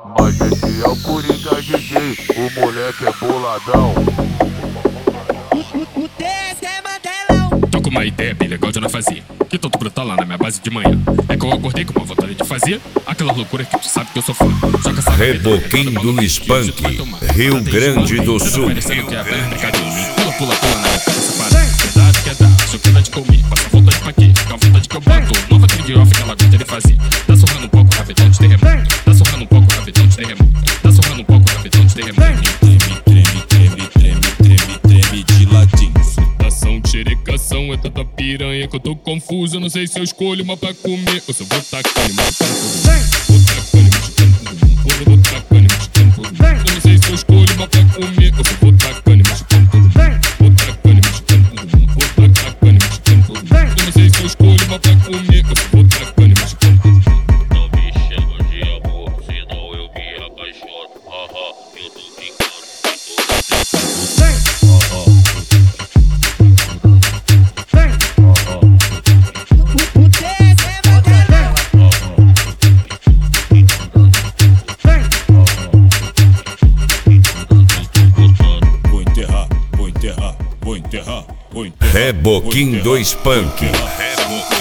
Mas esse é o Coringa DJ, o moleque é boladão. O TS é Mandelão. Tô com uma ideia bem legal de nós fazer, que tô brutal lá na minha base de manhã. É que eu acordei com uma vontade de fazer aquela loucura que tu sabe que eu sou fã. Joga essa Reboquim do Spunk, Rio Grande do Sul. Parecendo que é brincadeira. Pula, pula, pula na minha cabeça para. Verdade que é dar, se eu quero de comer, passa vontade pra quê? Com a vontade que eu boto, nova trade off que ela gosta de fazer. Tá sorrando um pouco, rapidão de terremoto. Tá sorrando um pouco, rapidão de terremoto. Tá sorrando um pouco, rapidão de terremoto. Treme de ladinho. Citação, xerecação, é tanta piranha que eu tô confuso. Não sei se eu escolho uma pra comer ou se eu vou tacando, vou tacando, vou tacando, eu não sei se eu escolho uma pra comer ou se eu vou tacando, vou tacando, vou tacando, eu não sei se eu escolho uma pra comer ou se eu vou tacando, Não me chama de amor, senão eu me apaixono. Eu tô brincando, O TS é Mandelão. vou enterrar, vou enterrar, vou enterrar, vou enterrar. Reboquim do Spunk. Reboquim.